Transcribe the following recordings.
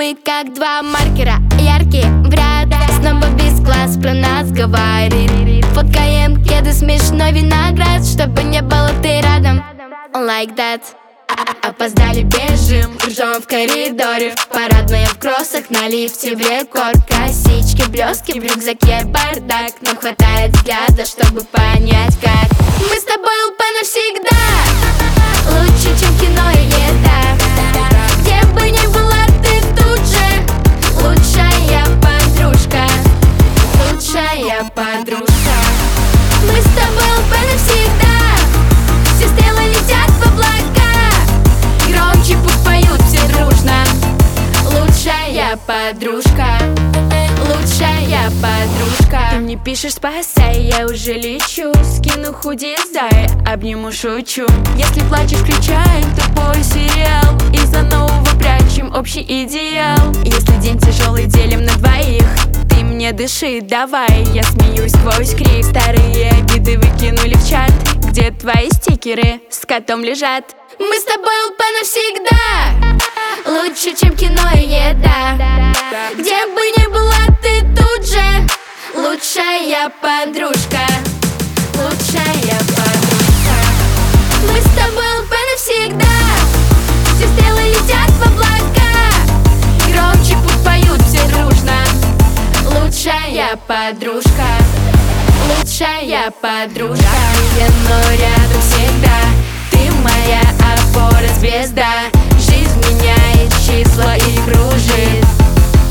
Мы как два маркера, яркие в ряд. Снова весь класс про нас говорит. Фоткаем кеды, смешной виноград, чтобы не было ты рядом. Like that. Опоздали, бежим, ржем в коридоре. Парадная в кроссах, на лифте в рекорд. Косички, блестки, в рюкзаке бардак. Нам хватает взгляда, чтобы понять как. Мы с тобой ЛП навсегда. Лучше, чем кино и еда. Где бы ни была, ты тут же. Лучшая подружка. Лучшая подружка. Мы с тобой ЛП навсегда. Все стрелы летят в облака. Громче пусть поют все дружно. Лучшая подружка. Лучшая подружка. Ты мне пишешь спасай, я уже лечу. Скину худи, зай, обниму, шучу. Если плачешь, включаем тупой сериал. Из-за нового прячем общий идеал. Если день тяжелый, делим на двоих. Ты мне дыши, давай. Я смеюсь сквозь крик. Старые обиды выкинули в чат. Где твои стикеры с котом лежат? Мы с тобой ЛП навсегда. Лучше, чем кино и еда. Где бы ни была, ты тут же. Лучшая подружка. Лучшая подружка. Мы с тобой ЛП навсегда. Все стрелы летят в облака. Громче пусть поют все дружно. Лучшая подружка. Лучшая подружка. Но рядом всегда. Ты моя опора, звезда. Жизнь меняет числа и кружит.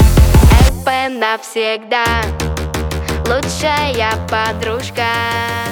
ЛП навсегда. Лучшая подружка.